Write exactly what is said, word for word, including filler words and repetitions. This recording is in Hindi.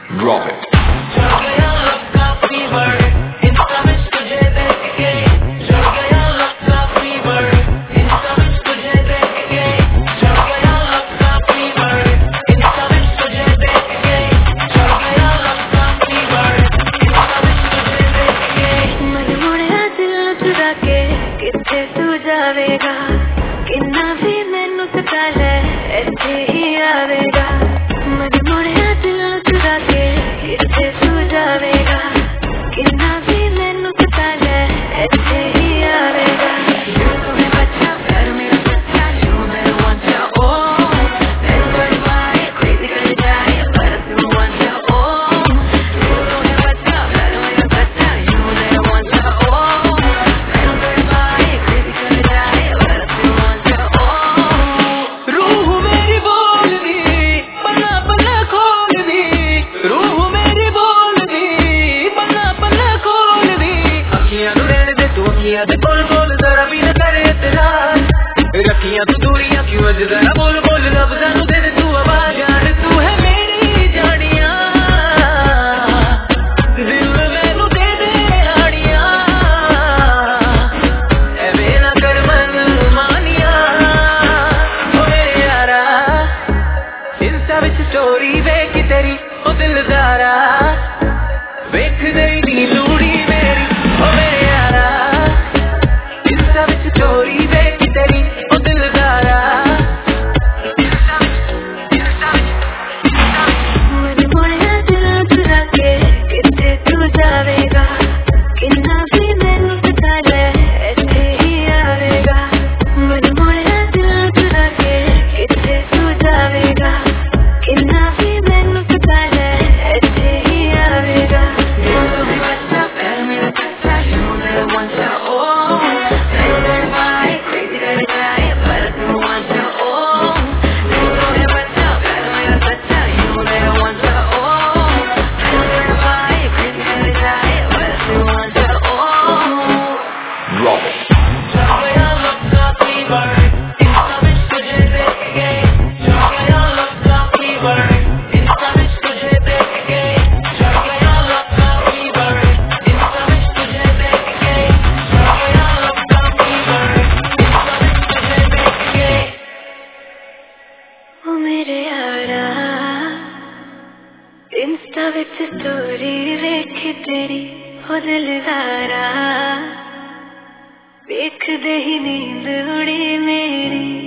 Drop it. किन्ना भी मैनू सता ले ऐसे ही आवेगा मन मुड़िया दिल चुरा के किथे तू जावेगा किन्ना भी मैनू सता ले ऐसे ही आवेगा तुम्हें बच्चा प्यार मेरा बच्चा you never want your own everybody buy crazy कर जाए पर तू want your own तुम्हें बच्चा प्यार मेरा बच्चा you never want your own everybody buy crazy कर जाए पर तू want your own रूह मेरी बोल दी पन्ना पन्ना खोल दी रूह मेरी बोल दी पन्ना पन्ना खोल दी अखियां तू रहने दे तू अखियां दे बोल बोल जरा भी न करे इतराज रखियां तू दूरियां क्यों अज जरा बोल बोल लफ्ज़ां नू दे दे तू आवाज़ यार तू है मेरी जानिया दिल मैनू दे दे आड़ियां एवें ना कर मन मानिया ओ मेरे यारा इंस्टा विच स्टोरी वेख तेरी ओ दिलदारा वेख गई नी लूड़ी मेरी ओ मेरे यारा इंस्टा विच स्टोरी वेख तेरी ओ दिलदारा मन मुड़िया दिल चुरा के किथे तू जावेगा किन्ना भी मैनू सता ले ऐसे ही आवेगा मन मुड़िया दिल चुरा के किथे तू जावेगा किन्ना भी मैनू सता ले ऐसे ही आवेगा तुम्हें बच्चा प्यार मेरा बच्चा you never want your own everybody buy crazy कर जाए पर तू want your own तुम्हें बच्चा प्यार मेरा बच्चा you never want your own everybody buy crazy कर जाए पर तू want your own Drop it. ओ मेरे यारा इंस्टा विच स्टोरी वेख तेरी ओ दिलदारा वेख दे ही नींद उड़ी मेरी।